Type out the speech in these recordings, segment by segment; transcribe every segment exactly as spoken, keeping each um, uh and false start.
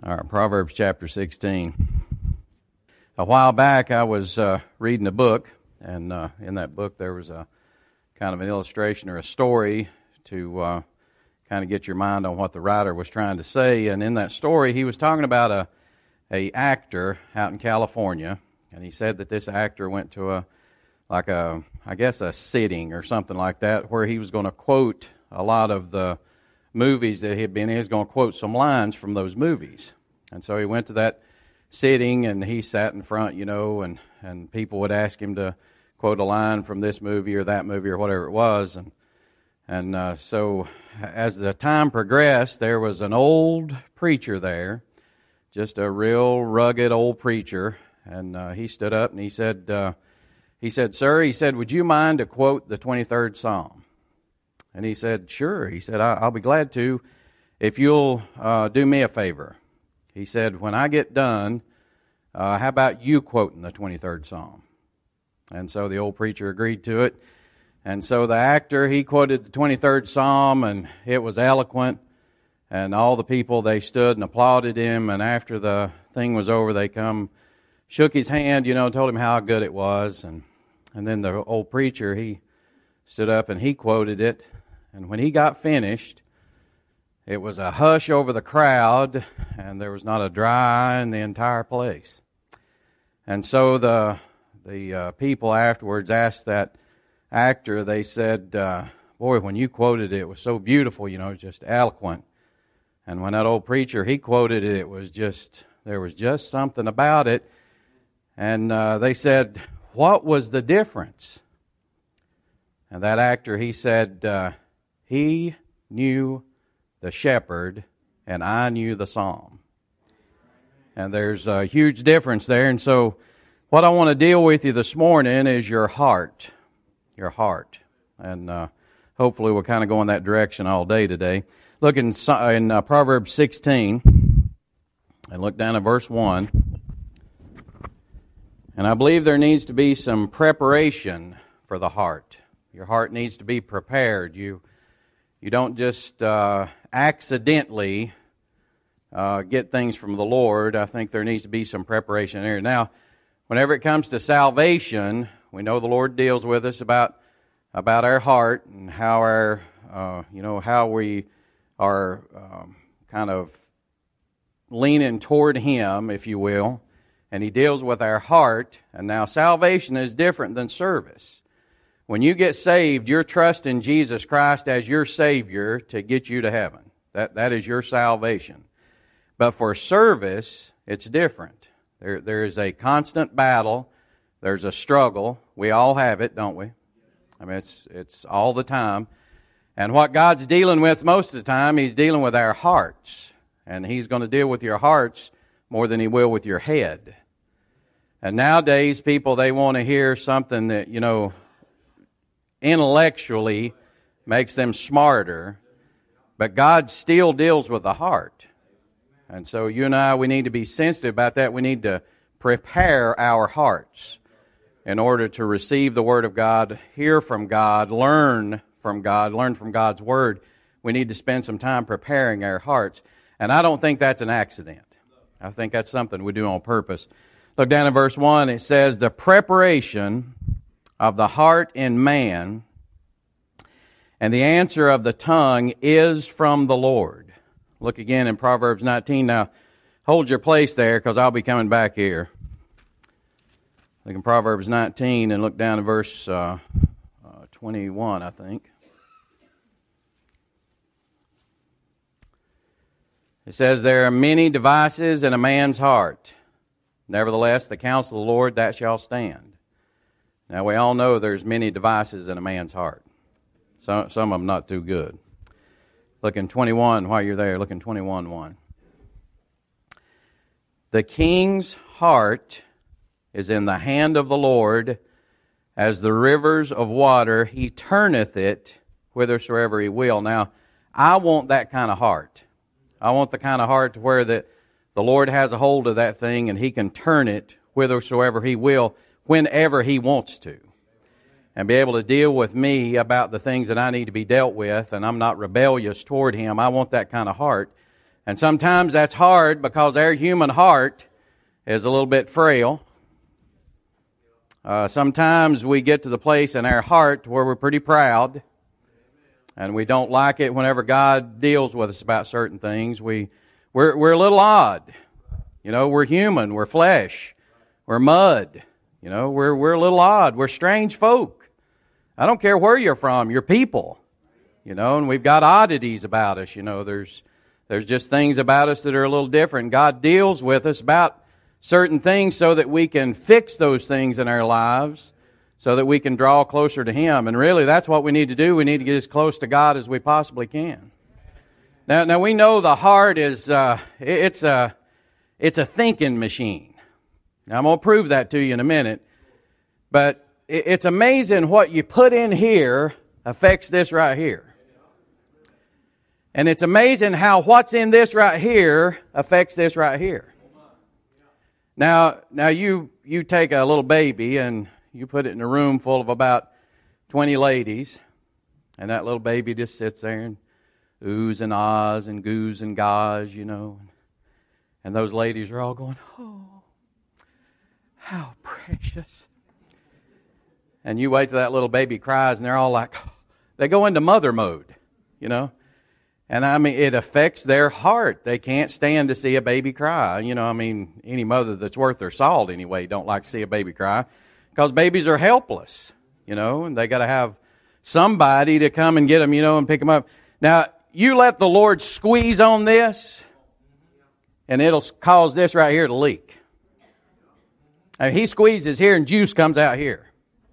All right, Proverbs chapter sixteen. A while back I was uh, reading a book, and uh, in that book there was a kind of an illustration or a story to uh, kind of get your mind on what the writer was trying to say. And in that story he was talking about a, a actor out in California, and he said that this actor went to a, like a, I guess a sitting or something like that, where he was going to quote a lot of the movies that he had been in. He was going to quote some lines from those movies. And so he went to that sitting, and he sat in front, you know, and, and people would ask him to quote a line from this movie or that movie or whatever it was. And and uh, so as the time progressed, there was an old preacher there, just a real rugged old preacher. And uh, he stood up and he said, uh, he said, "Sir," he said, "would you mind to quote the twenty-third Psalm?" And he said, "Sure." He said, "I'll be glad to if you'll uh, do me a favor." He said, "When I get done, uh, how about you quoting the twenty-third Psalm?" And so the old preacher agreed to it. And so the actor, he quoted the twenty-third Psalm, and it was eloquent. And all the people, they stood and applauded him. And after the thing was over, they come, shook his hand, you know, told him how good it was. And, and then the old preacher, he stood up and he quoted it. And when he got finished, it was a hush over the crowd, and there was not a dry eye in the entire place. And so the the uh, people afterwards asked that actor, they said, uh, boy, when you quoted it, it was so beautiful, you know, just eloquent. And when that old preacher, he quoted it, it was just, there was just something about it. And uh, they said, what was the difference? And that actor, he said, uh, he knew the shepherd, and I knew the psalm. And there's a huge difference there. And so what I want to deal with you this morning is your heart. Your heart. And uh, hopefully we'll kind of go in that direction all day today. Look in, in uh, Proverbs sixteen, and look down at verse one. And I believe there needs to be some preparation for the heart. Your heart needs to be prepared. You You don't just uh, accidentally uh, get things from the Lord. I think there needs to be some preparation there. Now, whenever it comes to salvation, we know the Lord deals with us about about our heart and how our uh, you know how we are um, kind of leaning toward Him, if you will, and He deals with our heart. And now, salvation is different than service. When you get saved, you're trusting Jesus Christ as your Savior to get you to heaven. That that is your salvation. But for service, it's different. There there is a constant battle. There's a struggle. We all have it, don't we? I mean, it's it's all the time. And what God's dealing with most of the time, He's dealing with our hearts. And He's going to deal with your hearts more than He will with your head. And nowadays, people, they want to hear something that, you know, intellectually makes them smarter, but God still deals with the heart. And so you and I, we need to be sensitive about that. We need to prepare our hearts in order to receive the Word of God, hear from God, learn from God, learn from God's Word. We need to spend some time preparing our hearts. And I don't think that's an accident. I think that's something we do on purpose. Look down in verse one. It says, "The preparation of the heart in man, and the answer of the tongue is from the Lord." Look again in Proverbs nineteen. Now, hold your place there, because I'll be coming back here. Look in Proverbs nineteen and look down to verse uh, uh, twenty-one, I think. It says, "There are many devices in a man's heart. Nevertheless, the counsel of the Lord, that shall stand." Now, we all know there's many devices in a man's heart. Some, some of them not too good. Look in twenty-one while you're there. Look in twenty-one one. "The king's heart is in the hand of the Lord, as the rivers of water. He turneth it whithersoever He will." Now, I want that kind of heart. I want the kind of heart to where that the Lord has a hold of that thing and He can turn it whithersoever He will, whenever He wants to, and be able to deal with me about the things that I need to be dealt with, and I'm not rebellious toward Him. I want that kind of heart. And sometimes that's hard because our human heart is a little bit frail. Uh, sometimes we get to the place in our heart where we're pretty proud, and we don't like it whenever God deals with us about certain things. We, we're, we're a little odd. You know, we're human, we're flesh, we're mud. You know, we're, we're a little odd. We're strange folk. I don't care where you're from, you're people. You know, and we've got oddities about us. You know, there's there's just things about us that are a little different. God deals with us about certain things so that we can fix those things in our lives, so that we can draw closer to Him. And really, that's what we need to do. We need to get as close to God as we possibly can. Now, now we know the heart is uh, it's a it's a thinking machine. Now, I'm going to prove that to you in a minute. But it's amazing what you put in here affects this right here. And it's amazing how what's in this right here affects this right here. Now, now you you take a little baby and you put it in a room full of about twenty ladies, and that little baby just sits there and oohs and ahs and goos and gahs, you know. And those ladies are all going, oh, how precious. And you wait till that little baby cries, and they're all like, they go into mother mode, you know. And I mean, it affects their heart. They can't stand to see a baby cry. You know, I mean, any mother that's worth their salt anyway don't like to see a baby cry, because babies are helpless, you know, and they got to have somebody to come and get them, you know, and pick them up. Now, you let the Lord squeeze on this, and it'll cause this right here to leak. And He squeezes here, and juice comes out here.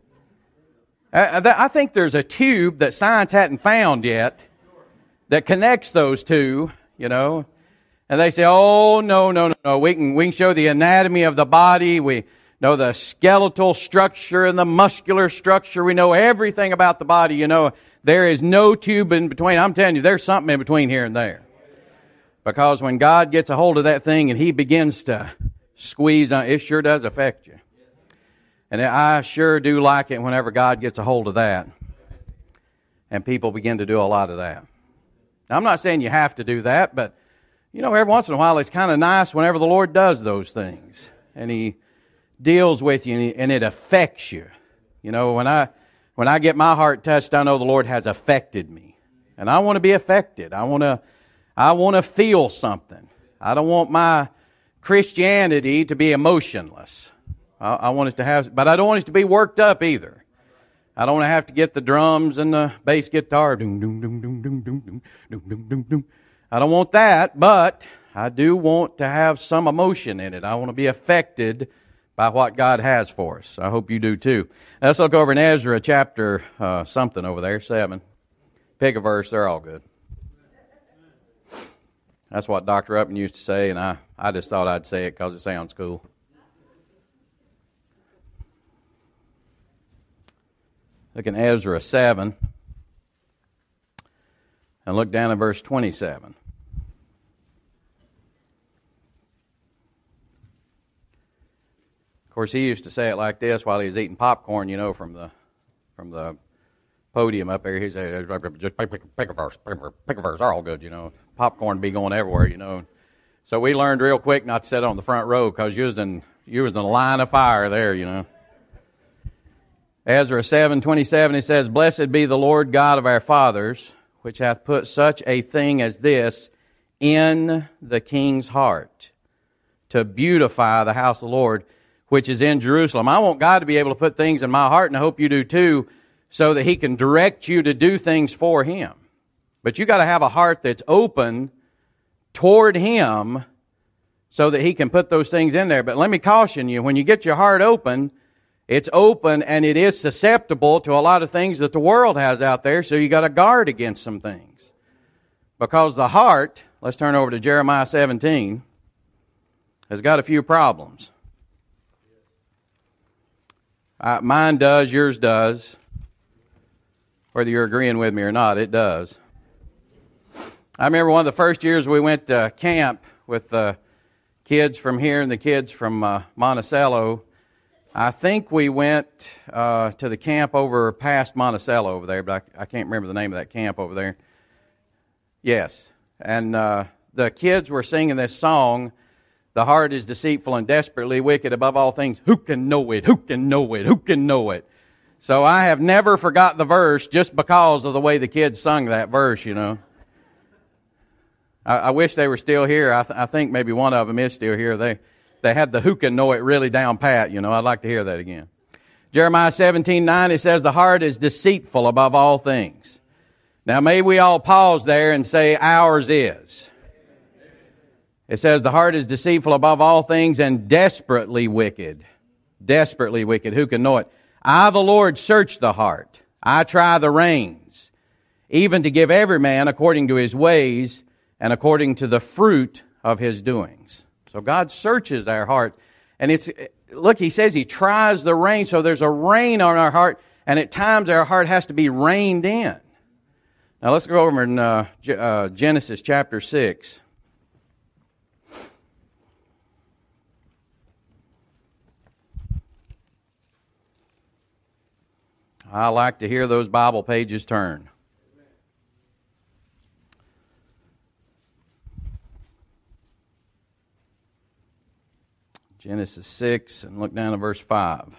I think there's a tube that science hadn't found yet that connects those two, you know. And they say, oh, no, no, no, no. We can, we can show the anatomy of the body. We know the skeletal structure and the muscular structure. We know everything about the body, you know. There is no tube in between. I'm telling you, there's something in between here and there. Because when God gets a hold of that thing and He begins to squeeze on, it sure does affect you. And I sure do like it whenever God gets a hold of that. And people begin to do a lot of that. Now, I'm not saying you have to do that, but, you know, every once in a while it's kind of nice whenever the Lord does those things. And He deals with you, and, he, and it affects you. You know, when I when I get my heart touched, I know the Lord has affected me. And I want to be affected. I want to I want to feel something. I don't want my Christianity to be emotionless. I, I want it to have, but I don't want it to be worked up either. I don't want to have to get the drums and the bass guitar. Doom, doom, doom, doom, doom, doom, doom, doom, doom, doom, doom. I don't want that, but I do want to have some emotion in it. I want to be affected by what God has for us. I hope you do too. Let's look over in Ezra chapter uh, something over there, seven. Pick a verse, they're all good. That's what Doctor Upton used to say, and I, I just thought I'd say it because it sounds cool. Look in Ezra seven, and look down at verse twenty-seven. Of course, he used to say it like this while he was eating popcorn, you know, from the from the podium up there. He said, just pick, pick, pick a verse, pick a, pick a verse, they're all good, you know. Popcorn be going everywhere, you know. So we learned real quick not to sit on the front row because you was in you was in a line of fire there, you know. Ezra seven twenty-seven, it says, Blessed be the Lord God of our fathers, which hath put such a thing as this in the king's heart, to beautify the house of the Lord, which is in Jerusalem. I want God to be able to put things in my heart, and I hope you do too, so that He can direct you to do things for Him. But you got to have a heart that's open toward Him so that He can put those things in there. But let me caution you, when you get your heart open, it's open and it is susceptible to a lot of things that the world has out there, so you got to guard against some things. Because the heart, let's turn over to Jeremiah seventeen, has got a few problems. Uh, mine does, yours does. Whether you're agreeing with me or not, it does. I remember one of the first years we went to camp with the kids from here and the kids from uh, Monticello. I think we went uh, to the camp over past Monticello over there, but I, I can't remember the name of that camp over there. Yes, and uh, the kids were singing this song, "The heart is deceitful and desperately wicked above all things. Who can know it? Who can know it? Who can know it?" So I have never forgot the verse just because of the way the kids sung that verse, you know. I, I wish they were still here. I, th- I think maybe one of them is still here. They they had the "who can know it" really down pat, you know. I'd like to hear that again. Jeremiah seventeen nine, it says, "The heart is deceitful above all things." Now may we all pause there and say, ours is. It says, "The heart is deceitful above all things and desperately wicked." Desperately wicked. Who can know it? "I, the Lord, search the heart. I try the reins, even to give every man according to his ways and according to the fruit of his doings." So God searches our heart. And it's, look, He says He tries the reins. So there's a rein on our heart, and at times our heart has to be reined in. Now let's go over in uh, uh, Genesis chapter six. I like to hear those Bible pages turn. Genesis six, and look down to verse five.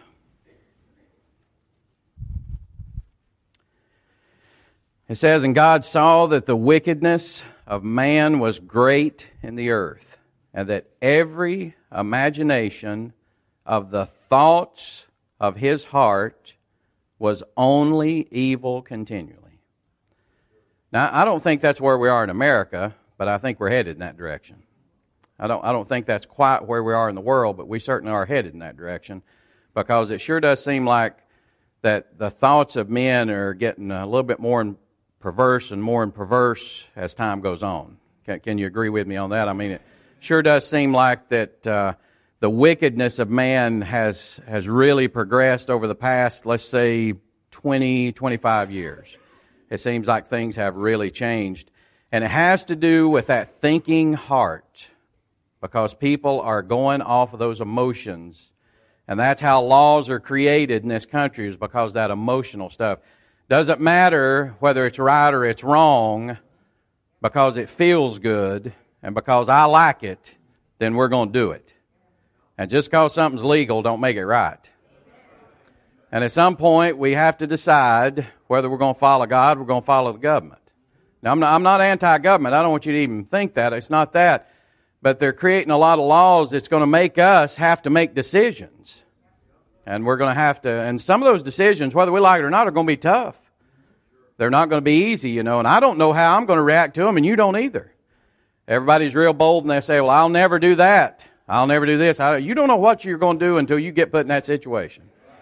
It says, "And God saw that the wickedness of man was great in the earth, and that every imagination of the thoughts of his heart was only evil continually." Now, I don't think that's where we are in America, but I think we're headed in that direction. I don't I don't think that's quite where we are in the world, but we certainly are headed in that direction, because it sure does seem like that the thoughts of men are getting a little bit more perverse and more and perverse as time goes on. Can, can you agree with me on that? I mean, it sure does seem like that uh, the wickedness of man has has really progressed over the past, let's say, twenty, twenty-five years. It seems like things have really changed. And it has to do with that thinking heart, because people are going off of those emotions. And that's how laws are created in this country, is because of that emotional stuff. Doesn't matter whether it's right or it's wrong, because it feels good and because I like it, then we're going to do it. And just because something's legal don't make it right. And at some point we have to decide whether we're going to follow God or we're going to follow the government. Now, I'm not, I'm not anti-government. I don't want you to even think that. It's not that. But they're creating a lot of laws that's going to make us have to make decisions. And we're going to have to, and some of those decisions, whether we like it or not, are going to be tough. They're not going to be easy, you know, and I don't know how I'm going to react to them, and you don't either. Everybody's real bold, and they say, well, I'll never do that. I'll never do this. I, you don't know what you're going to do until you get put in that situation.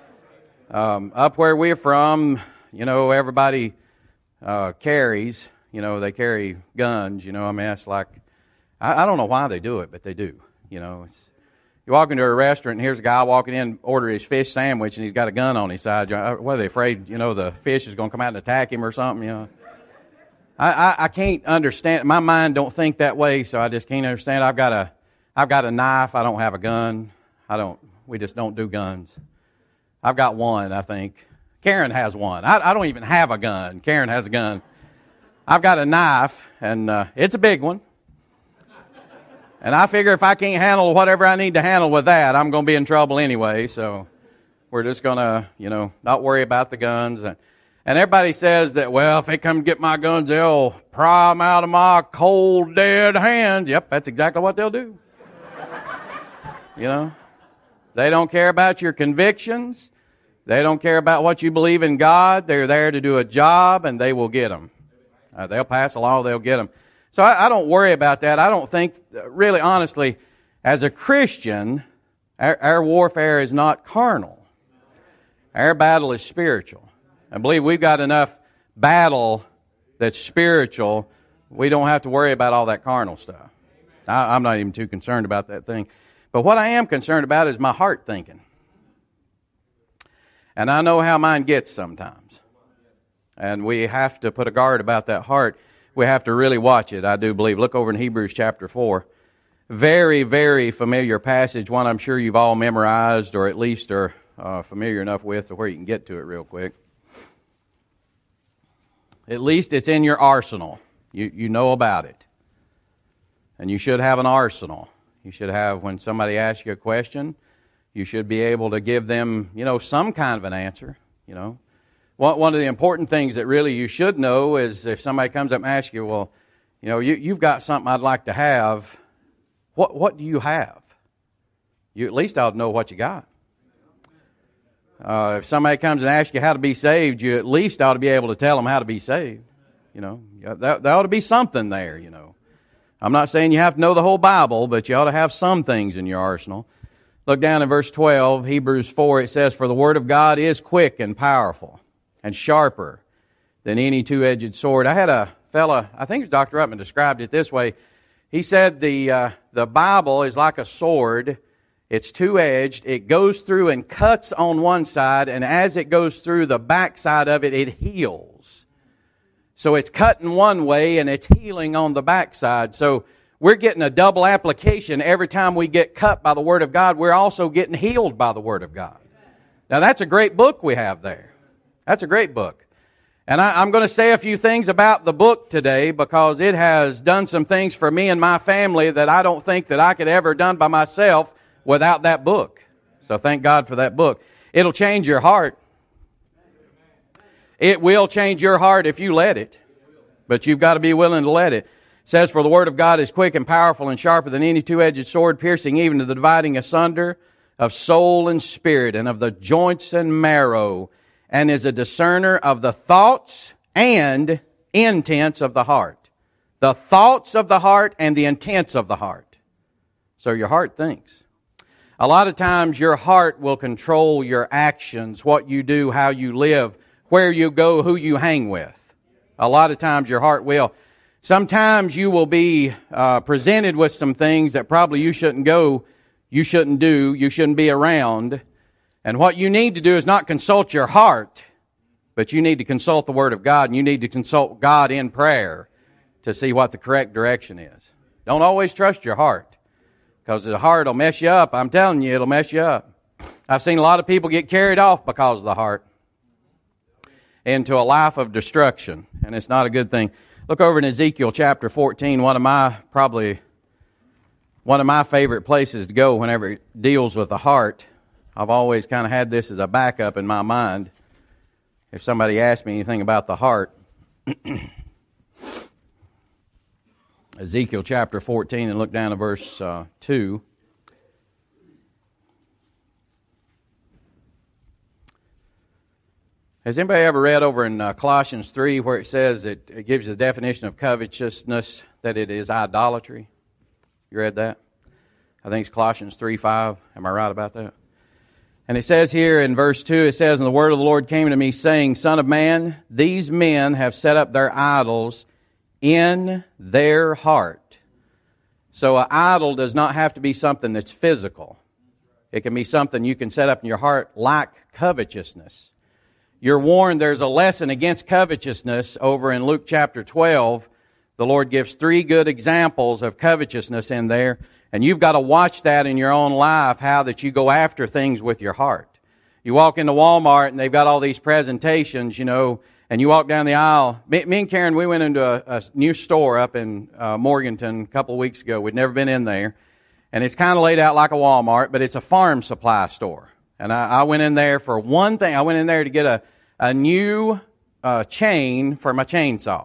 Um, up where we're from, you know, everybody uh, carries, you know, they carry guns, you know, I mean, that's like, I, I don't know why they do it, but they do, you know, it's, you walk into a restaurant, and here's a guy walking in, order his fish sandwich, and he's got a gun on his side. What, are they afraid, you know, the fish is going to come out and attack him or something, you know? I, I, I can't understand. My mind don't think that way, so I just can't understand. I've got a, I've got a knife. I don't have a gun. I don't, we just don't do guns. I've got one, I think. Karen has one. I, I don't even have a gun. Karen has a gun. I've got a knife, and uh, it's a big one. And I figure if I can't handle whatever I need to handle with that, I'm going to be in trouble anyway. So we're just going to, you know, not worry about the guns. And, and everybody says that, well, if they come get my guns, they'll pry them out of my cold, dead hands. Yep, that's exactly what they'll do. You know, they don't care about your convictions. They don't care about what you believe in God. They're there to do a job, and they will get them. Uh, they'll pass a law, they'll get them. So I, I don't worry about that. I don't think, really honestly, as a Christian, our, our warfare is not carnal. Our battle is spiritual. I believe we've got enough battle that's spiritual. We don't have to worry about all that carnal stuff. I, I'm not even too concerned about that thing. But what I am concerned about is my heart thinking. And I know how mine gets sometimes. And we have to put a guard about that heart. We have to really watch it, I do believe. Look over in Hebrews chapter four. Very, very familiar passage, one I'm sure you've all memorized or at least are uh, familiar enough with to where you can get to it real quick. At least it's in your arsenal. You, you know about it. And you should have an arsenal. You should have, when somebody asks you a question, you should be able to give them, you know, some kind of an answer, you know. One of the important things that really you should know is if somebody comes up and asks you, well, you know, you, you've got something I'd like to have. What what do you have? You at least ought to know what you got. Uh, if somebody comes and asks you how to be saved, you at least ought to be able to tell them how to be saved. You know, that, there ought to be something there, you know. I'm not saying you have to know the whole Bible, but you ought to have some things in your arsenal. Look down in verse twelve, Hebrews four, it says, "For the word of God is quick and powerful and sharper than any two-edged sword." I had a fella, I think Doctor Ruttman described it this way. He said the uh, the Bible is like a sword. It's two-edged. It goes through and cuts on one side, and as it goes through the back side of it, it heals. So it's cutting one way, and it's healing on the back side. So we're getting a double application every time we get cut by the Word of God. We're also getting healed by the Word of God. Now, that's a great book we have there. That's a great book. And I, I'm going to say a few things about the book today because it has done some things for me and my family that I don't think that I could ever have done by myself without that book. So thank God for that book. It'll change your heart. It will change your heart if you let it. But you've got to be willing to let it. It says, "For the word of God is quick and powerful and sharper than any two-edged sword, piercing even to the dividing asunder of soul and spirit and of the joints and marrow, and is a discerner of the thoughts and intents of the heart." The thoughts of the heart and the intents of the heart. So your heart thinks. A lot of times your heart will control your actions, what you do, how you live, where you go, who you hang with. A lot of times your heart will. Sometimes you will be uh, presented with some things that probably you shouldn't go, you shouldn't do, you shouldn't be around. And what you need to do is not consult your heart, but you need to consult the Word of God, and you need to consult God in prayer to see what the correct direction is. Don't always trust your heart, because the heart will mess you up. I'm telling you, it'll mess you up. I've seen a lot of people get carried off because of the heart into a life of destruction, and it's not a good thing. Look over in Ezekiel chapter fourteen, one of my, probably one of my favorite places to go whenever it deals with the heart. I've always kind of had this as a backup in my mind. If somebody asks me anything about the heart, Ezekiel chapter fourteen, and look down to verse uh, two. Has anybody ever read over in uh, Colossians three where it says it, it gives you the definition of covetousness, that it is idolatry? You read that? I think it's Colossians three five. Am I right about that? And it says here in verse two, it says, "And the word of the Lord came to me, saying, Son of man, these men have set up their idols in their heart." So an idol does not have to be something that's physical. It can be something you can set up in your heart like covetousness. You're warned there's a lesson against covetousness over in Luke chapter twelve. The Lord gives three good examples of covetousness in there. And you've got to watch that in your own life, how that you go after things with your heart. You walk into Walmart and they've got all these presentations, you know, and you walk down the aisle. Me, me and Karen, we went into a, a new store up in uh, Morganton a couple of weeks ago. We'd never been in there. And it's kind of laid out like a Walmart, but it's a farm supply store. And I, I went in there for one thing. I went in there to get a, a new uh, chain for my chainsaw.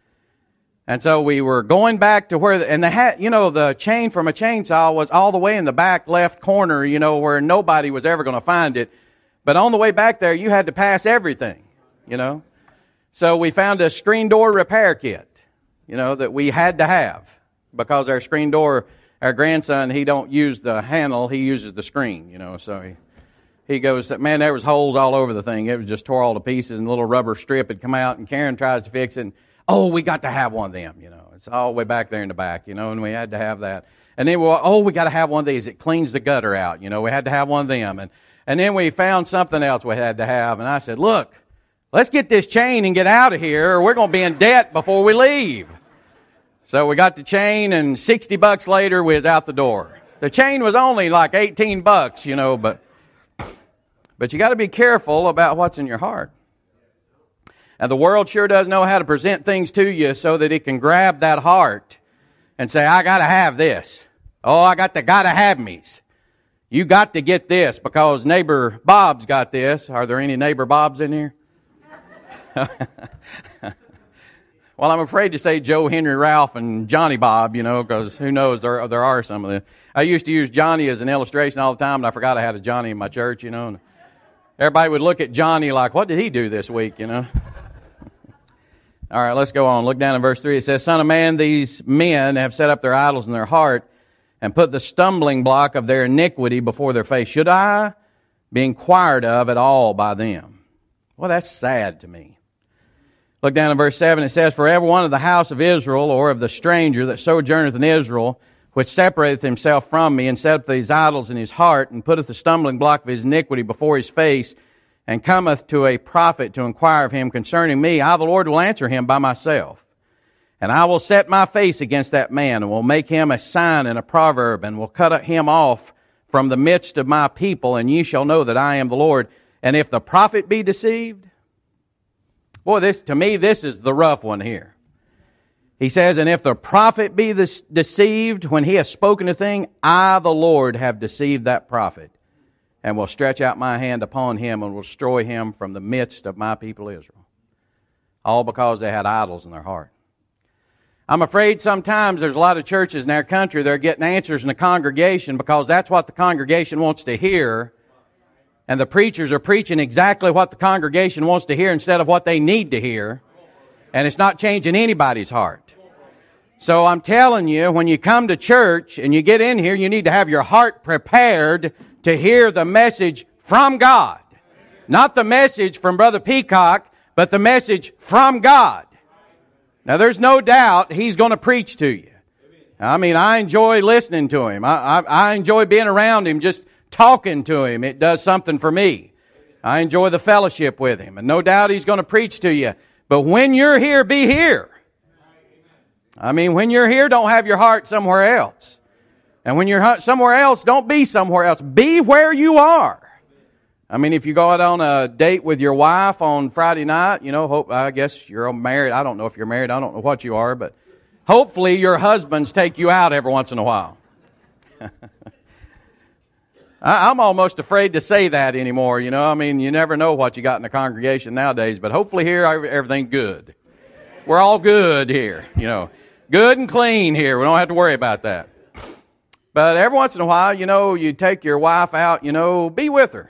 And so we were going back to where, the, and the hat, you know, the chain from a chainsaw was all the way in the back left corner, you know, where nobody was ever going to find it. But on the way back there, you had to pass everything, you know. So we found a screen door repair kit, you know, that we had to have because our screen door, our grandson, he don't use the handle, he uses the screen, you know. So he, he goes, man, there was holes all over the thing. It was just tore all to pieces, and a little rubber strip had come out, and Karen tries to fix it. And, oh, we got to have one of them, you know. It's all the way back there in the back, you know, and we had to have that. And then, we, oh, we got to have one of these. It cleans the gutter out, you know. We had to have one of them. And, and then we found something else we had to have. And I said, look, let's get this chain and get out of here, or we're going to be in debt before we leave. So we got the chain, and sixty bucks later, we was out the door. The chain was only like eighteen bucks, you know, but, but you got to be careful about what's in your heart. And the world sure does know how to present things to you so that it can grab that heart and say, I got to have this. Oh, I got to got to have me's. You got to get this because neighbor Bob's got this. Are there any neighbor Bobs in here? Well, I'm afraid to say Joe, Henry, Ralph, and Johnny Bob, you know, because who knows, there, there are some of them. I used to use Johnny as an illustration all the time, and I forgot I had a Johnny in my church, you know. And everybody would look at Johnny like, what did he do this week, you know? All right, let's go on. Look down in verse three. It says, Son of man, these men have set up their idols in their heart and put the stumbling block of their iniquity before their face. Should I be inquired of at all by them? Well, that's sad to me. Look down in verse seven. It says, For every one of the house of Israel, or of the stranger that sojourneth in Israel, which separateth himself from me, and setteth these idols in his heart, and putteth the stumbling block of his iniquity before his face, and cometh to a prophet to inquire of him concerning me, I the Lord will answer him by myself. And I will set my face against that man, and will make him a sign and a proverb, and will cut him off from the midst of my people, and ye shall know that I am the Lord. And if the prophet be deceived, boy, this to me, this is the rough one here. He says, and if the prophet be this deceived when he has spoken a thing, I, the Lord, have deceived that prophet, and will stretch out my hand upon him, and will destroy him from the midst of my people Israel. All because they had idols in their heart. I'm afraid sometimes there's a lot of churches in our country that are getting answers in the congregation because that's what the congregation wants to hear. And the preachers are preaching exactly what the congregation wants to hear instead of what they need to hear. And it's not changing anybody's heart. So I'm telling you, when you come to church and you get in here, you need to have your heart prepared to hear the message from God. Not the message from Brother Peacock, but the message from God. Now, there's no doubt He's going to preach to you. I mean, I enjoy listening to Him. I, I, I enjoy being around Him, just talking to Him. It does something for me. I enjoy the fellowship with Him. And no doubt He's going to preach to you. But when you're here, be here. I mean, when you're here, don't have your heart somewhere else. And when you're somewhere else, don't be somewhere else. Be where you are. I mean, if you go out on a date with your wife on Friday night, you know, hope, I guess you're married. I don't know if you're married. I don't know what you are, but hopefully your husbands take you out every once in a while. I'm almost afraid to say that anymore, you know. I mean, you never know what you got in the congregation nowadays, but hopefully here everything's good. We're all good here, you know. Good and clean here. We don't have to worry about that. But every once in a while, you know, you take your wife out, you know, be with her.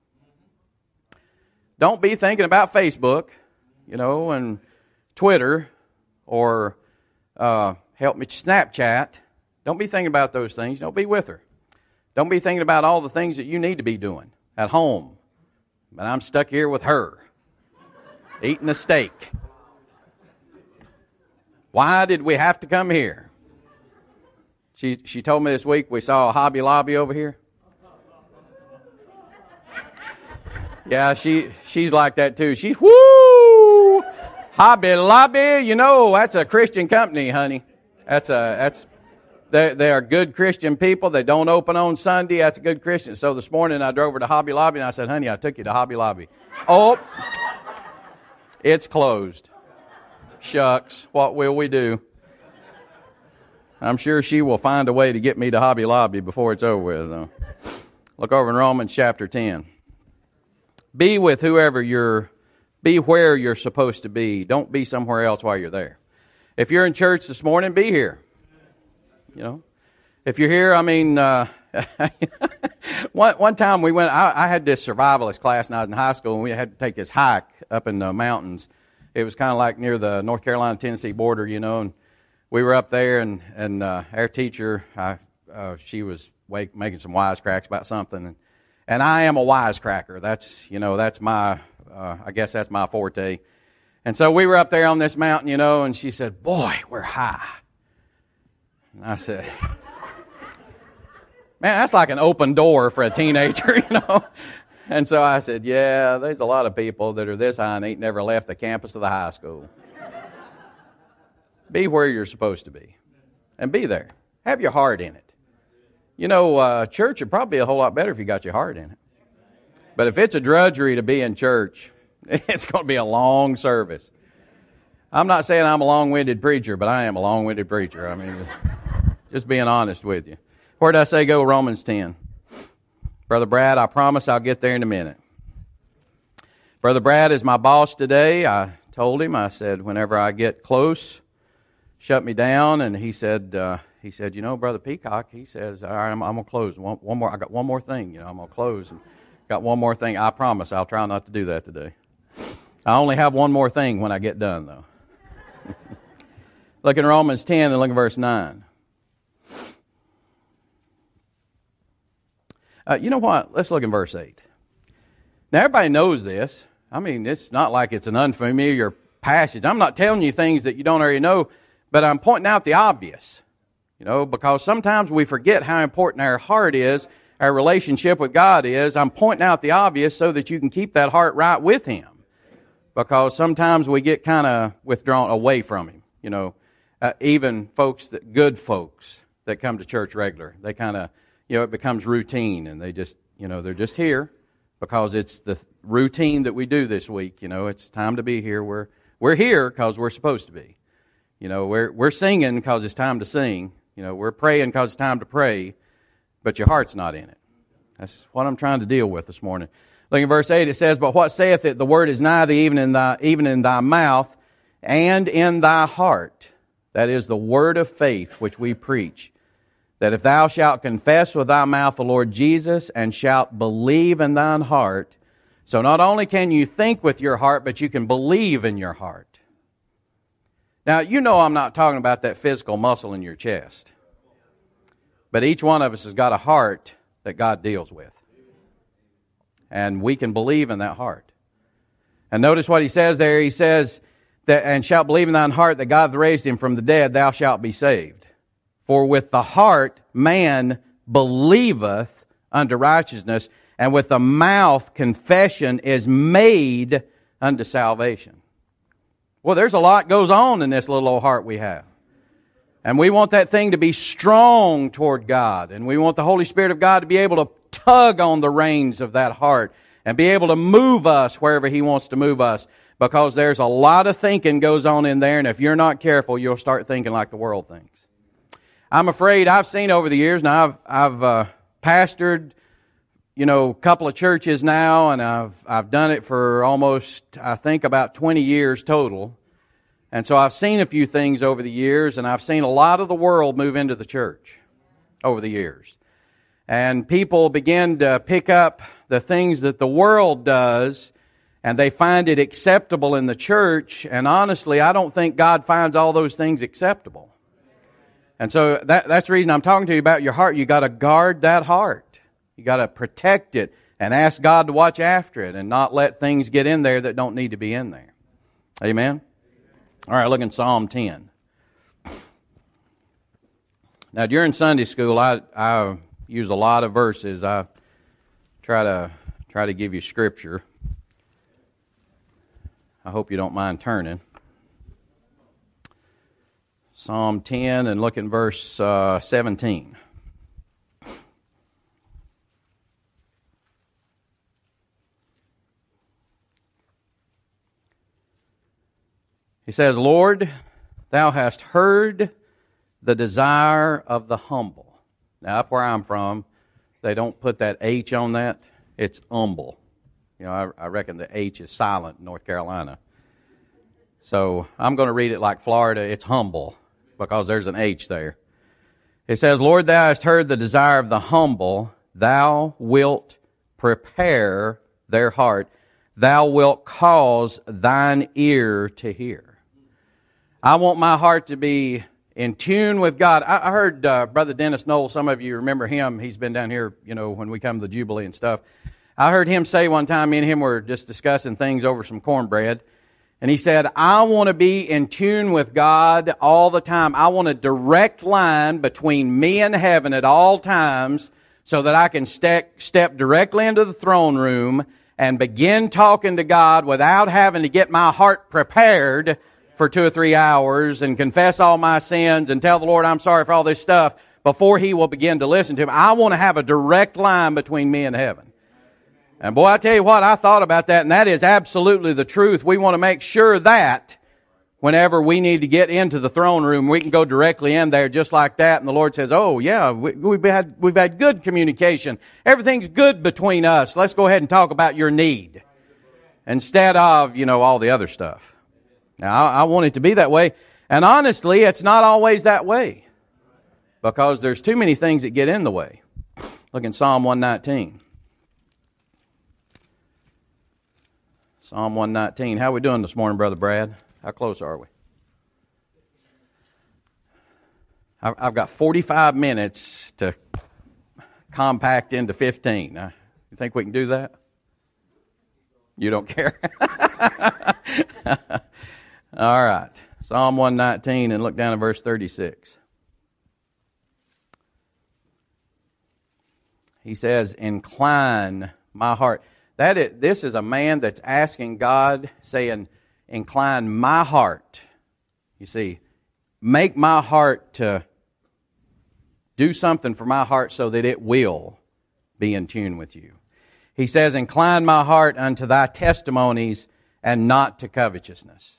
Don't be thinking about Facebook, you know, and Twitter or uh, help me Snapchat. Don't be thinking about those things. Don't be with her. Don't be thinking about all the things that you need to be doing at home. But I'm stuck here with her, eating a steak. Why did we have to come here? She she told me this week we saw a Hobby Lobby over here. Yeah, she she's like that too. She's, whoo, Hobby Lobby. You know, that's a Christian company, honey. That's a that's they they are good Christian people. They don't open on Sunday. That's a good Christian. So this morning I drove her to Hobby Lobby and I said, honey, I took you to Hobby Lobby. Oh, it's closed. Shucks, what will we do? I'm sure she will find a way to get me to Hobby Lobby before it's over with, though. Look over in Romans chapter ten. Be with whoever you're, be where you're supposed to be. Don't be somewhere else while you're there. If you're in church this morning, be here. You know, if you're here, I mean, uh, one one time we went. I, I had this survivalist class when I was in high school, and we had to take this hike up in the mountains. It was kind of like near the North Carolina-Tennessee border, you know, and we were up there, and and uh, our teacher, I, uh, she was wake, making some wisecracks about something, and. And I am a wisecracker. That's, you know, that's my, uh, I guess that's my forte. And so we were up there on this mountain, you know, and she said, boy, we're high. And I said, man, that's like an open door for a teenager, you know. And so I said, yeah, there's a lot of people that are this high and ain't never left the campus of the high school. Be where you're supposed to be. And be there. Have your heart in it. You know, uh, church would probably be a whole lot better if you got your heart in it. But if it's a drudgery to be in church, it's going to be a long service. I'm not saying I'm a long-winded preacher, but I am a long-winded preacher. I mean, just being honest with you. Where did I say go? Romans ten. Brother Brad, I promise I'll get there in a minute. Brother Brad is my boss today. I told him, I said, whenever I get close, shut me down. And he said, uh, he said, you know, Brother Peacock, he says, all right, I'm, I'm going to close. One, one more, I got one more thing, you know, I'm going to close. And got one more thing. I promise I'll try not to do that today. I only have one more thing when I get done, though. Look in Romans ten and look at verse nine. Uh, you know what? Let's look in verse eight. Now, everybody knows this. I mean, it's not like it's an unfamiliar passage. I'm not telling you things that you don't already know, but I'm pointing out the obvious. You know, because sometimes we forget how important our heart is, our relationship with God is. I'm pointing out the obvious so that you can keep that heart right with Him. Because sometimes we get kind of withdrawn away from Him. You know, uh, even folks, that good folks that come to church regular, they kind of, you know, it becomes routine and they just, you know, they're just here because it's the routine that we do this week. You know, it's time to be here. We're, we're here because we're supposed to be. You know, we're, we're singing because it's time to sing. You know, we're praying because it's time to pray, but your heart's not in it. That's what I'm trying to deal with this morning. Look in verse eight, it says, but what saith it? The word is nigh thee, even in thy, even in thy mouth and in thy heart. That is the word of faith which we preach. That if thou shalt confess with thy mouth the Lord Jesus, and shalt believe in thine heart. So not only can you think with your heart, but you can believe in your heart. Now, you know I'm not talking about that physical muscle in your chest. But each one of us has got a heart that God deals with. And we can believe in that heart. And notice what he says there. He says, that, and shalt believe in thine heart that God hath raised him from the dead, thou shalt be saved. For with the heart man believeth unto righteousness, and with the mouth confession is made unto salvation. Well, there's a lot goes on in this little old heart we have. And we want that thing to be strong toward God. And we want the Holy Spirit of God to be able to tug on the reins of that heart and be able to move us wherever He wants to move us. Because there's a lot of thinking goes on in there, and if you're not careful, you'll start thinking like the world thinks. I'm afraid I've seen over the years, now I've, I've uh, pastored, you know, a couple of churches now, and I've, I've done it for almost, I think, about twenty years total. And so I've seen a few things over the years, and I've seen a lot of the world move into the church over the years. And people begin to pick up the things that the world does, and they find it acceptable in the church. And honestly, I don't think God finds all those things acceptable. And so that, that's the reason I'm talking to you about your heart. You got to guard that heart. You got to protect it and ask God to watch after it and not let things get in there that don't need to be in there. Amen? All right, look in Psalm ten. Now, during Sunday school, I, I use a lot of verses. I try to try to give you scripture. I hope you don't mind turning. Psalm ten, and look in verse uh, seventeen. He says, Lord, thou hast heard the desire of the humble. Now, up where I'm from, they don't put that H on that. It's humble. You know, I, I reckon the H is silent in North Carolina. So I'm going to read it like Florida. It's humble because there's an H there. It says, Lord, thou hast heard the desire of the humble. Thou wilt prepare their heart. Thou wilt cause thine ear to hear. I want my heart to be in tune with God. I, I heard uh, Brother Dennis Knoll, some of you remember him. He's been down here, you know, when we come to the Jubilee and stuff. I heard him say one time, me and him were just discussing things over some cornbread. And he said, I want to be in tune with God all the time. I want a direct line between me and heaven at all times so that I can step, step directly into the throne room and begin talking to God without having to get my heart prepared for two or three hours and confess all my sins and tell the Lord I'm sorry for all this stuff before He will begin to listen to Him. I want to have a direct line between me and heaven. And boy, I tell you what, I thought about that, and that is absolutely the truth. We want to make sure that whenever we need to get into the throne room, we can go directly in there just like that. And the Lord says, oh, yeah, we, we've had, we've had good communication. Everything's good between us. Let's go ahead and talk about your need instead of, you know, all the other stuff. Now, I, I want it to be that way. And honestly, it's not always that way because there's too many things that get in the way. Look in Psalm one nineteen. Psalm one nineteen. How are we doing this morning, Brother Brad? How close are we? I've got forty-five minutes to compact into fifteen. You think we can do that? You don't care? All right. Psalm one nineteen, and look down at verse thirty-six. He says, incline my heart. That is, this is a man that's asking God, saying, incline my heart. You see, make my heart to do something for my heart so that it will be in tune with you. He says, incline my heart unto thy testimonies and not to covetousness.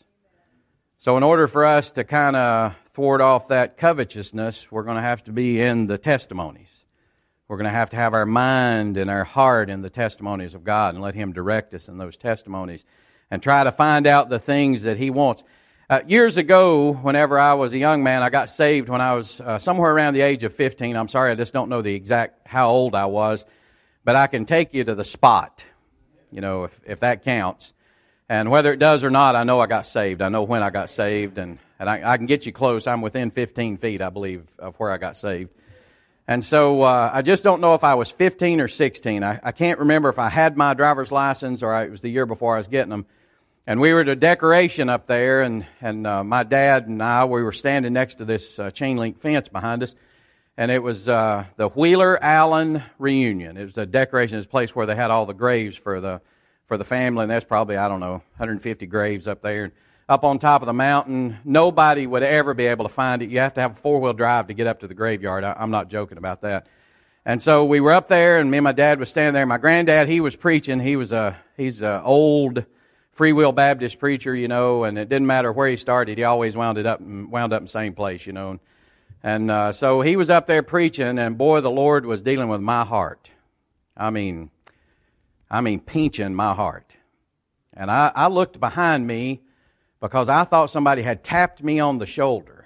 So in order for us to kind of thwart off that covetousness, we're going to have to be in the testimonies. We're going to have to have our mind and our heart in the testimonies of God and let Him direct us in those testimonies and try to find out the things that He wants. Uh, years ago, whenever I was a young man, I got saved when I was uh, somewhere around the age of fifteen. I'm sorry, I just don't know the exact how old I was, but I can take you to the spot, you know, if, if that counts. And whether it does or not, I know I got saved. I know when I got saved, and, and I, I can get you close. I'm within fifteen feet, I believe, of where I got saved. And so uh, I just don't know if I was fifteen or sixteen. I, I can't remember if I had my driver's license or I, it was the year before I was getting them. And we were at a decoration up there, and, and uh, my dad and I, we were standing next to this uh, chain link fence behind us. And it was uh, the Wheeler Allen reunion. It was a decoration. It was a place where they had all the graves for the for the family. And that's probably, I don't know, one hundred fifty graves up there. And up on top of the mountain, nobody would ever be able to find it. You have to have a four-wheel drive to get up to the graveyard. I, I'm not joking about that. And so we were up there, and me and my dad was standing there. My granddad, he was preaching. He was a he's a old Free Will Baptist preacher, you know, and it didn't matter where he started. He always wound it up wound up in the same place, you know. And uh, so he was up there preaching, and boy, the Lord was dealing with my heart. I mean, I mean, pinching my heart. And I, I looked behind me because I thought somebody had tapped me on the shoulder.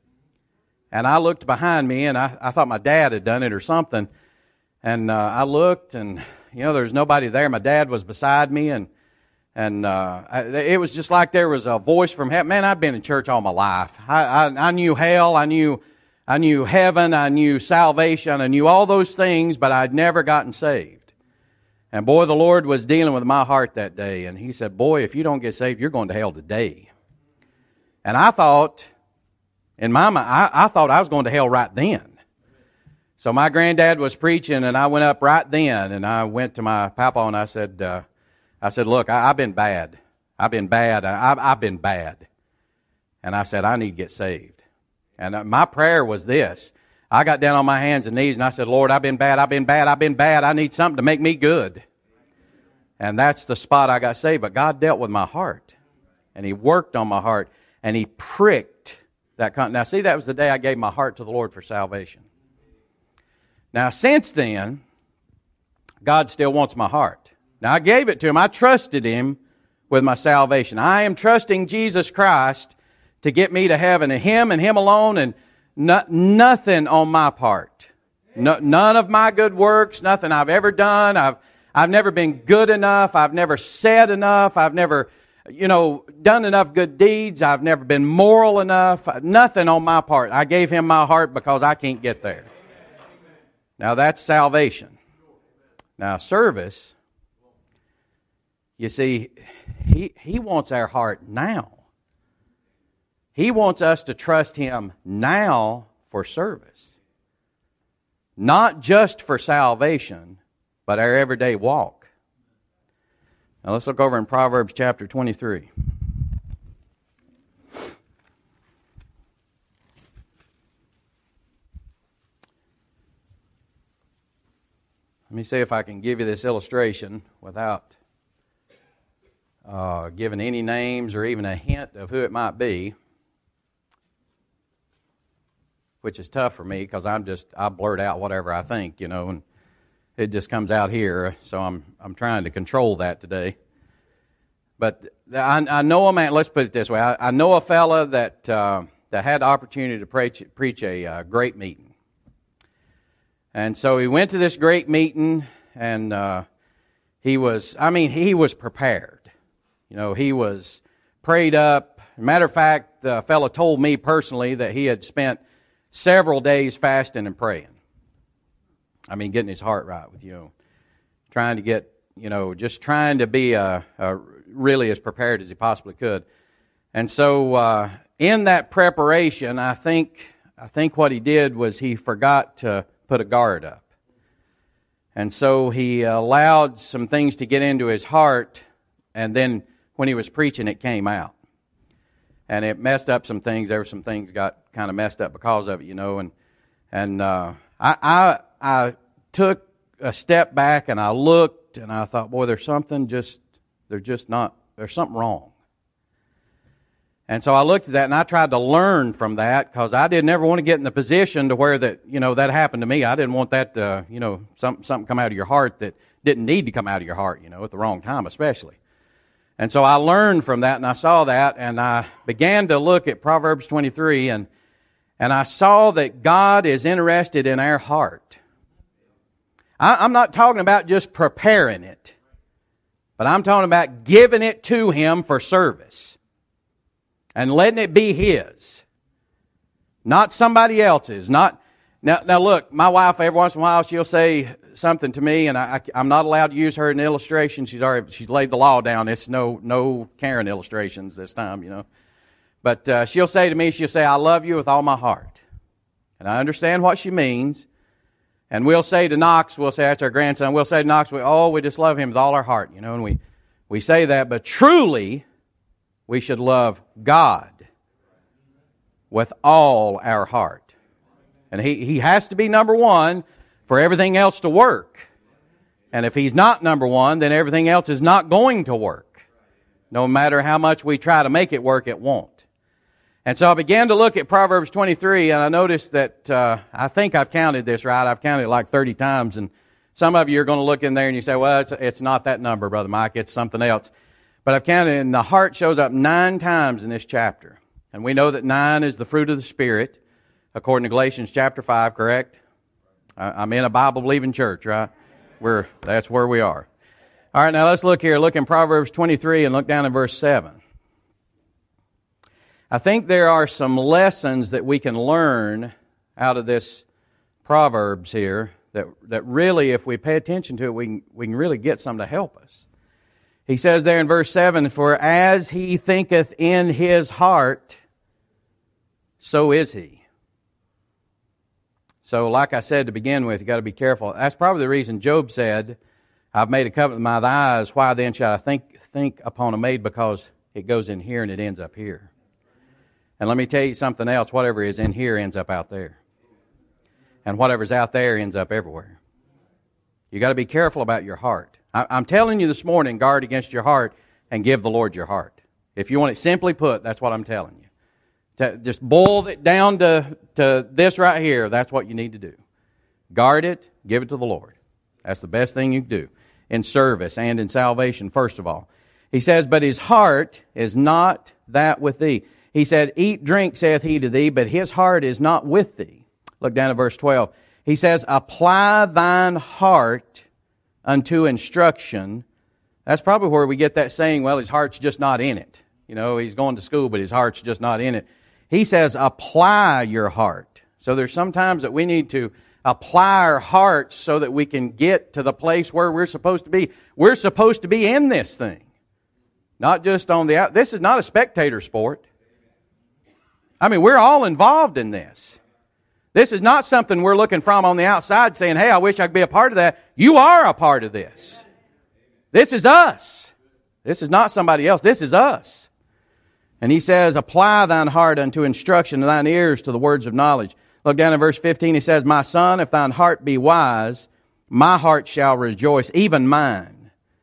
And I looked behind me, and I, I thought my dad had done it or something. And uh, I looked, and, you know, there was nobody there. My dad was beside me, and and uh, I, it was just like there was a voice from heaven. Man, I've been in church all my life. I, I, I knew hell. I knew I knew heaven. I knew salvation. I knew all those things, but I'd never gotten saved. And boy, the Lord was dealing with my heart that day. And He said, boy, if you don't get saved, you're going to hell today. And I thought, in my mind, I, I thought I was going to hell right then. So my granddad was preaching, and I went up right then, and I went to my papa, and I said, uh, I said, look, I, I've been bad. I've been bad. I, I've been bad. And I said, I need to get saved. And uh, my prayer was this. I got down on my hands and knees, and I said, Lord, I've been bad. I've been bad. I've been bad. I need something to make me good. And that's the spot I got saved. But God dealt with my heart, and He worked on my heart, and He pricked that. Con- now, see, that was the day I gave my heart to the Lord for salvation. Now, since then, God still wants my heart. Now, I gave it to Him. I trusted Him with my salvation. I am trusting Jesus Christ to get me to heaven, and Him and Him alone, and no, nothing on my part. No, none of my good works, nothing I've ever done. I've I've never been good enough. I've never said enough. I've never, you know, done enough good deeds. I've never been moral enough. Nothing on my part. I gave Him my heart because I can't get there. Now, that's salvation. Now, service, you see, He, he wants our heart now. He wants us to trust Him now for service. Not just for salvation, but our everyday walk. Now let's look over in Proverbs chapter twenty-three. Let me see if I can give you this illustration without uh, given any names or even a hint of who it might be, which is tough for me because I'm just, I blurt out whatever I think, you know, and it just comes out here. So I'm I'm trying to control that today. But I, I know a man, let's put it this way, I, I know a fella that uh, that had the opportunity to preach, preach a uh, great meeting. And so he went to this great meeting, and uh, he was, I mean, he was prepared. You know, he was prayed up. Matter of fact, the fella told me personally that he had spent several days fasting and praying. I mean, getting his heart right with you, trying to get, you know, just trying to be uh, uh, really as prepared as he possibly could. And so uh, in that preparation, I think I think what he did was he forgot to put a guard up. And so he allowed some things to get into his heart, and then when he was preaching, it came out. And it messed up some things. There were some things got kind of messed up because of it, you know. And and uh, I, I I took a step back and I looked and I thought, boy, there's something just there's just not there's something wrong. And so I looked at that and I tried to learn from that because I didn't ever want to get in the position to where that you know that happened to me. I didn't want that to, you know something something come out of your heart that didn't need to come out of your heart, you know, at the wrong time especially. And so I learned from that, and I saw that, and I began to look at Proverbs twenty-three, and and I saw that God is interested in our heart. I, I'm not talking about just preparing it, but I'm talking about giving it to Him for service and letting it be His, not somebody else's. Not now. Now look, my wife every once in a while she'll say something to me, and I, I'm not allowed to use her in illustration. She's already she's laid the law down. It's no no Karen illustrations this time, you know. But uh, she'll say to me, she'll say, "I love you with all my heart," and I understand what she means. And we'll say to Knox, we'll say that's our grandson. We'll say to Knox, we, "Oh, we just love him with all our heart," you know. And we we say that, but truly, we should love God with all our heart, and He He has to be number one for everything else to work. And if He's not number one, then everything else is not going to work. No matter how much we try to make it work, it won't. And so I began to look at Proverbs twenty-three, and I noticed that, uh, I think I've counted this right. I've counted it like thirty times, and some of you are going to look in there and you say, well, it's, it's not that number, Brother Mike, it's something else. But I've counted, and the heart shows up nine times in this chapter. And we know that nine is the fruit of the Spirit, according to Galatians chapter five, correct? I'm in a Bible-believing church, right? We're, that's where we are. All right, now let's look here. Look in Proverbs twenty-three and look down in verse seven. I think there are some lessons that we can learn out of this Proverbs here that, that really, if we pay attention to it, we can, we can really get some to help us. He says there in verse seven, "For as he thinketh in his heart, so is he." So like I said to begin with, you've got to be careful. That's probably the reason Job said, "I've made a covenant with my eyes. Why then shall I think think upon a maid?" Because it goes in here and it ends up here. And let me tell you something else. Whatever is in here ends up out there. And whatever's out there ends up everywhere. You've got to be careful about your heart. I, I'm telling you this morning, guard against your heart and give the Lord your heart. If you want it simply put, that's what I'm telling you. To just boil it down to, to this right here. That's what you need to do. Guard it, give it to the Lord. That's the best thing you can do in service and in salvation, first of all. He says, "But his heart is not that with thee." He said, "Eat, drink, saith he to thee, but his heart is not with thee." Look down at verse twelve. He says, "Apply thine heart unto instruction." That's probably where we get that saying, well, his heart's just not in it. You know, he's going to school, but his heart's just not in it. He says, apply your heart. So there's sometimes that we need to apply our hearts so that we can get to the place where we're supposed to be. We're supposed to be in this thing. Not just on the out. This is not a spectator sport. I mean, we're all involved in this. This is not something we're looking from on the outside saying, hey, I wish I could be a part of that. You are a part of this. This is us. This is not somebody else. This is us. And he says, apply thine heart unto instruction, and thine ears to the words of knowledge. Look down in verse fifteen. He says, my son, if thine heart be wise, my heart shall rejoice, even mine.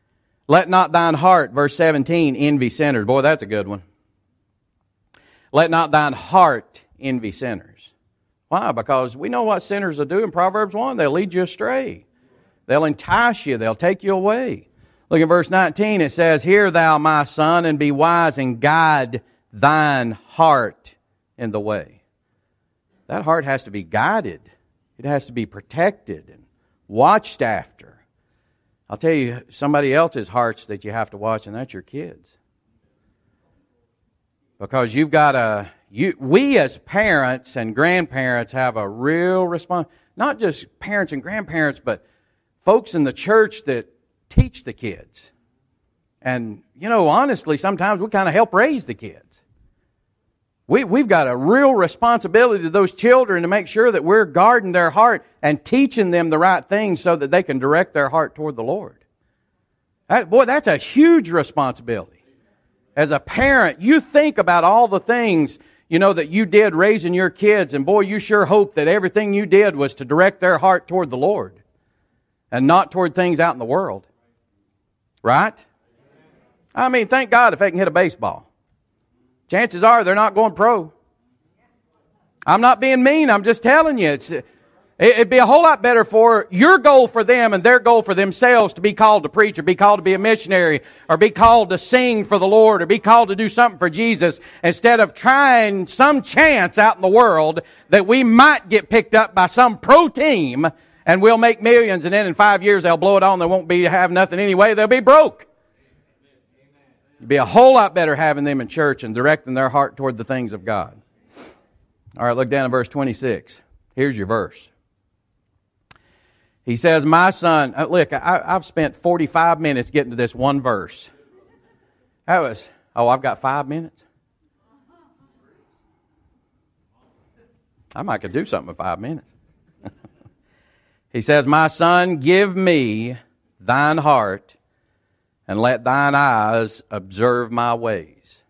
Let not thine heart, verse seventeen, envy sinners. Boy, that's a good one. Let not thine heart envy sinners. Why? Because we know what sinners will do in Proverbs one. They'll lead you astray. They'll entice you. They'll take you away. Look at verse nineteen. It says, Hear thou, my son, and be wise, and guide thine heart in the way. That heart has to be guided. It has to be protected and watched after. I'll tell you somebody else's hearts that you have to watch, and that's your kids. Because you've got a, you, we as parents and grandparents have a real response. Not just parents and grandparents, but folks in the church that teach the kids. And, you know, honestly, sometimes we kind of help raise the kids. We, we've got a real responsibility to those children to make sure that we're guarding their heart and teaching them the right things so that they can direct their heart toward the Lord. That, boy, that's a huge responsibility. As a parent, you think about all the things, you know, that you did raising your kids, and boy, you sure hope that everything you did was to direct their heart toward the Lord and not toward things out in the world. Right? I mean, thank God if they can hit a baseball. Chances are they're not going pro. I'm not being mean. I'm just telling you. It's, it'd be a whole lot better for your goal for them and their goal for themselves to be called to preach or be called to be a missionary or be called to sing for the Lord or be called to do something for Jesus instead of trying some chance out in the world that we might get picked up by some pro team and we'll make millions, and then in five years they'll blow it on. They won't be have nothing anyway. They'll be broke. It'd be a whole lot better having them in church and directing their heart toward the things of God. All right, look down at verse twenty-six. Here's your verse. He says, my son, look, I, I've spent forty-five minutes getting to this one verse. That was, oh, I've got five minutes? I might could do something in five minutes. He says, my son, give me thine heart, and let thine eyes observe my ways.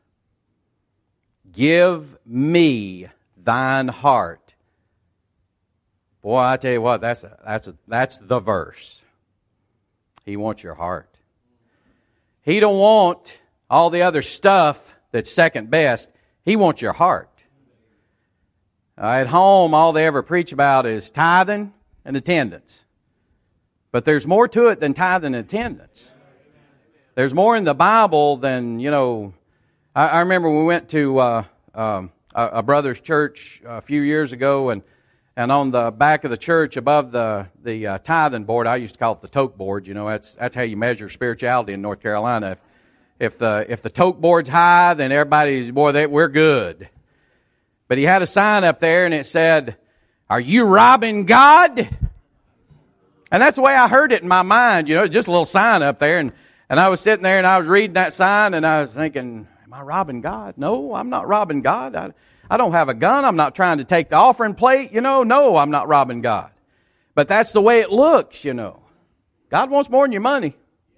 Give me thine heart. Boy, I tell you what, that's a, that's a, that's the verse. He wants your heart. He don't want all the other stuff that's second best. He wants your heart. Uh, at home, all they ever preach about is tithing and attendance. But there's more to it than tithing and attendance. There's more in the Bible than, you know, I, I remember we went to uh, um, a, a brother's church a few years ago, and and on the back of the church above the, the uh, tithing board, I used to call it the toke board, you know, that's that's how you measure spirituality in North Carolina. If, if the if the toke board's high, then everybody's, boy, they, we're good. But he had a sign up there, and it said, are you robbing God? And that's the way I heard it in my mind, you know, just a little sign up there, and And I was sitting there and I was reading that sign and I was thinking, am I robbing God? No, I'm not robbing God. I, I don't have a gun. I'm not trying to take the offering plate. You know, no, I'm not robbing God. But that's the way it looks, you know. God wants more than your money.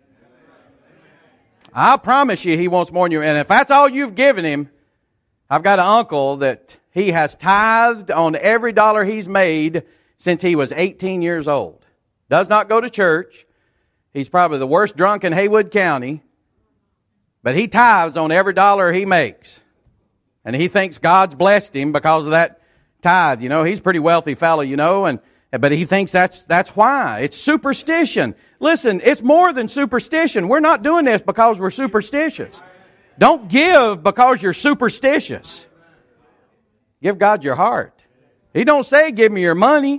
I promise you He wants more than your, and if that's all you've given Him, I've got an uncle that he has tithed on every dollar he's made since he was eighteen years old. Does not go to church. He's probably the worst drunk in Haywood County, but he tithes on every dollar he makes. And he thinks God's blessed him because of that tithe. You know, he's a pretty wealthy fellow, you know, and but he thinks that's that's why. It's superstition. Listen, it's more than superstition. We're not doing this because we're superstitious. Don't give because you're superstitious. Give God your heart. He don't say, give me your money.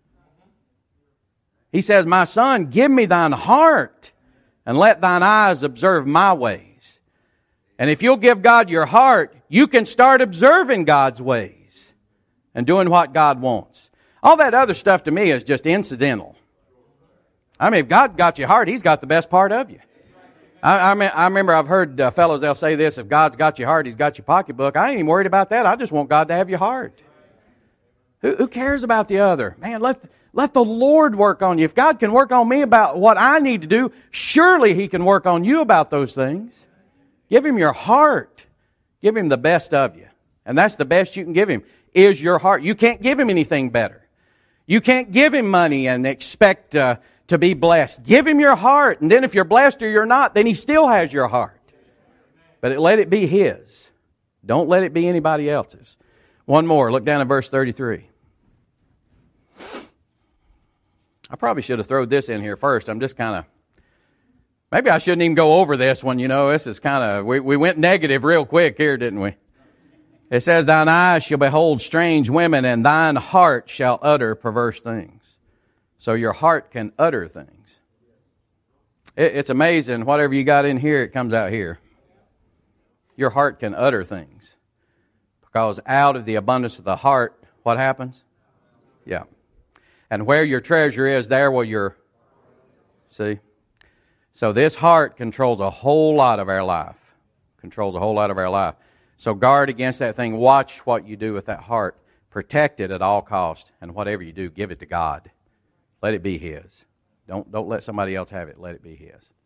He says, my son, give me thine heart and let thine eyes observe my ways. And if you'll give God your heart, you can start observing God's ways and doing what God wants. All that other stuff to me is just incidental. I mean, if God got your heart, He's got the best part of you. I, I, mean, I remember I've heard uh, fellows, they'll say this, if God's got your heart, He's got your pocketbook. I ain't even worried about that. I just want God to have your heart. Who, who cares about the other? Man, let, let the Lord work on you. If God can work on me about what I need to do, surely He can work on you about those things. Give Him your heart. Give Him the best of you. And that's the best you can give Him, is your heart. You can't give Him anything better. You can't give Him money and expect uh, to be blessed. Give Him your heart. And then if you're blessed or you're not, then He still has your heart. But it, let it be His. Don't let it be anybody else's. One more. Look down at verse thirty-three. I probably should have thrown this in here first. I'm just kind of... Maybe I shouldn't even go over this one, you know. This is kind of... We, we went negative real quick here, didn't we? It says, thine eyes shall behold strange women, and thine heart shall utter perverse things. So your heart can utter things. It, it's amazing. Whatever you got in here, it comes out here. Your heart can utter things. Because out of the abundance of the heart, what happens? Yeah. And where your treasure is, there will your... See? So this heart controls a whole lot of our life. Controls a whole lot of our life. So guard against that thing. Watch what you do with that heart. Protect it at all cost. And whatever you do, give it to God. Let it be His. Don't, don't let somebody else have it. Let it be His.